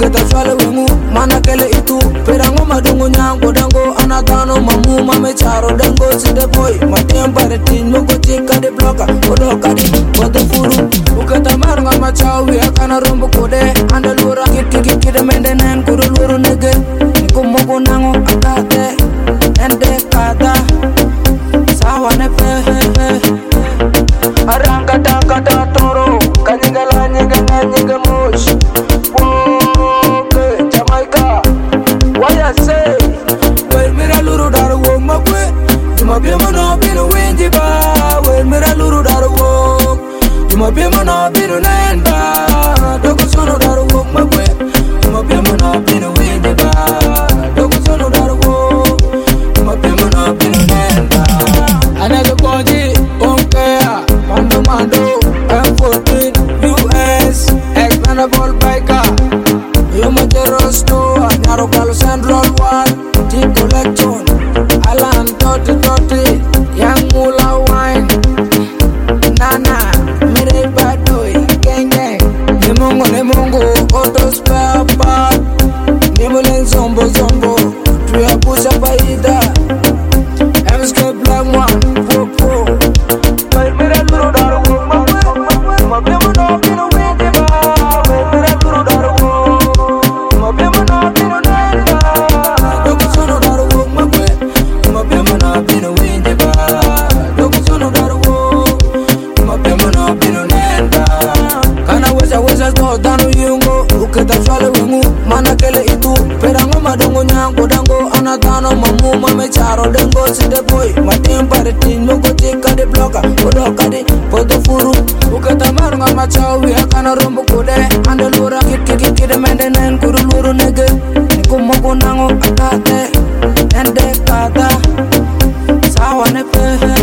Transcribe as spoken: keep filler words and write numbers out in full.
uketa swale wengu mana kele itu perango madungu nyango dango anatano mamu mame charo dango side boy matem pare tin mongo tika de bloka odo kadi odo furu uketa maranga machawi akana rombo kode andalura kit kit kit mendenen kuru luru nege nikumo bonango akate ende kada sawa ne pe aranga taka ta toro kanigala nyinga nyinga mosh woke Jamaica why I say well mira luru daru wo mabwe juma be mono binu winji ba well mira luru daru wo juma be mono binu nenda dogo sono daru wo mabwe juma be mono binu winji ba dogo sono daru wo juma be mono binu nenda anaga koji onkea mando mando M fourteen U S expandable biker Yuma Jerosto Nyaro Kalo Central One T Collection Alan Totti Totti Young Mula Wine Nana Mirei Badoy Gang Gang Nemongo Nemongo Auto Spare Part Nemolen Zombo Zombo Tuya Pusha Paida M S K Black One Popo Mira Luru Daru Mabema no Pino Windiba Mira Luru Daru Mabema no Pino Nenda Dogo Sono Daru Mabwe Mabema no Pino Windiba Dogo Sono Daru Mabema no Pino Nenda Kana weza weza sto danu yungo uketa swale wengu mana kele itu perango madongo nyango dango anatano mamu mame charo dengo side boy matem pare tin mongo tika de bloka odo kadi podo furu uketa marunga machawi akana rombo kode andalura kit kit kit mendenen kuru luru nege nikumo bonango akate ende kada sawa ne pe